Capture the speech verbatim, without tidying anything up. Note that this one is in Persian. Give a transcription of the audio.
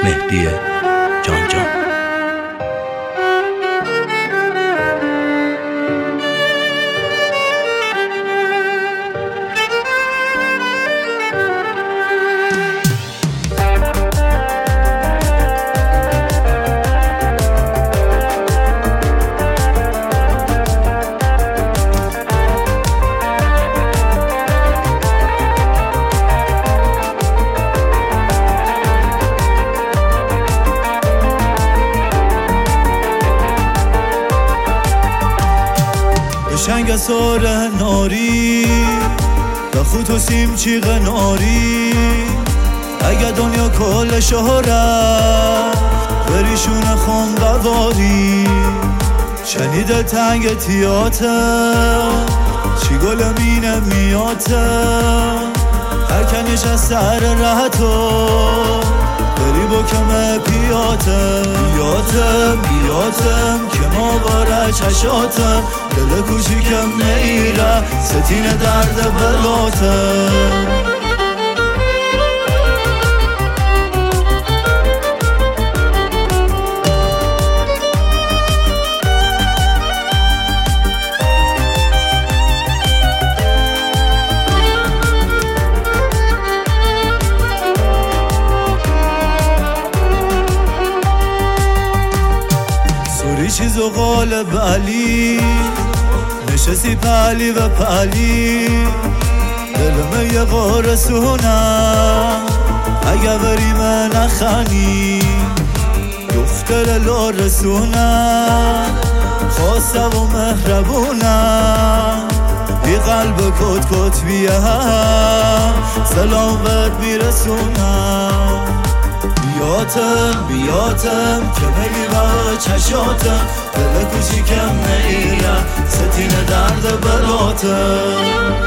مهدی جان جان. شنگ ساره ناری دا خود و سیم چیغ ناری اگه دنیا کل شهره بریشون خون قواری شنیده تنگ تیاته چی گل مینه میاته هر کنیش از سر راحتو بری با کمه پیاتم بیاتم بیاتم که ما باره چشاتم دل کوچیکم نیره ستین درد بلاتم چیز و غالب علی نشستی پلی و پلی دلمه یه غارسونم اگه بری من نخنی دختر لارسونم خواسته و مهربونم بی قلب کت کت بیه سلام بد میرسونم بیاتم بیاتم که بگی با چشاتم دل کوچیکم نیره ستین درد بلاتم